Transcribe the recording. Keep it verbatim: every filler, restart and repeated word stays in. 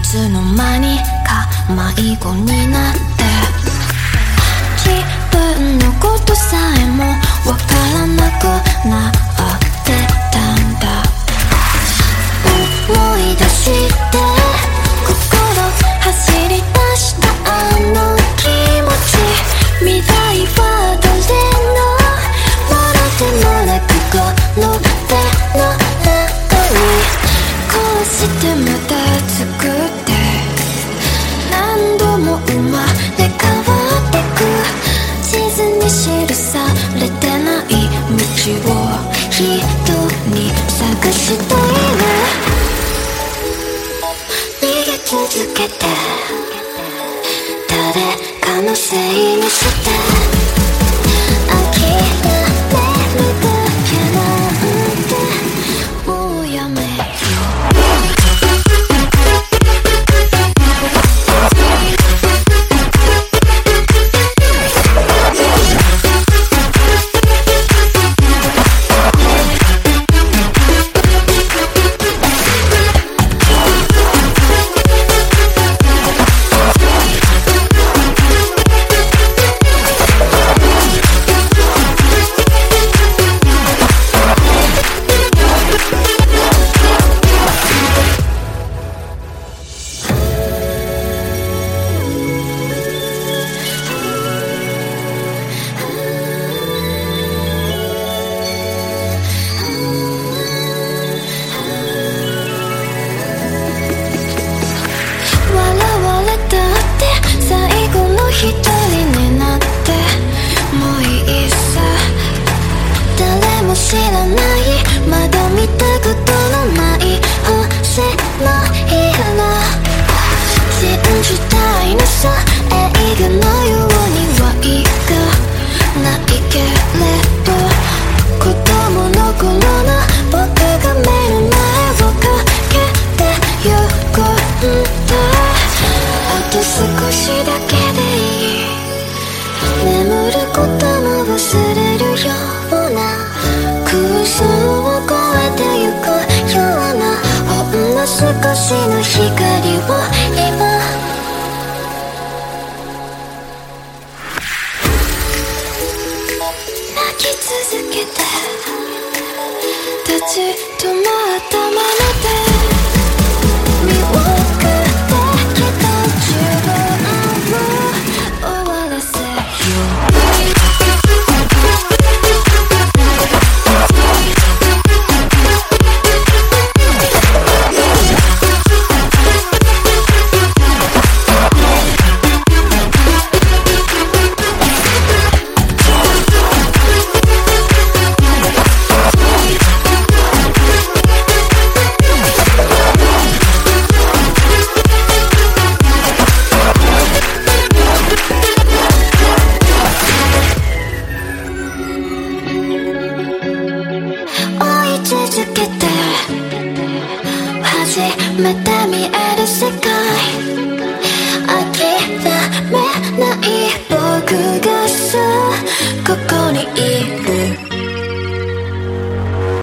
つの間にか迷子になって自分のことさえもわからなくなってたんだ。思い出して心走り出したあの気持ち、未来は誰のものでもなくこの手の中にこうしてまた作って何度も生まれ変わってく、地図に記されてない道を一人探している。逃げ続けて誰かのせいにして諦めるだけなんてもうやめよう。一人になってもういいさ、誰も知らないまだ見たことのない星の色、信じたいのさ映画のようにはいかないけれど、子供の頃の僕が目の前を駆けてゆくんだ。あと少しだけで眠ることも忘れるような空想を超えてゆくようなほんの少しの光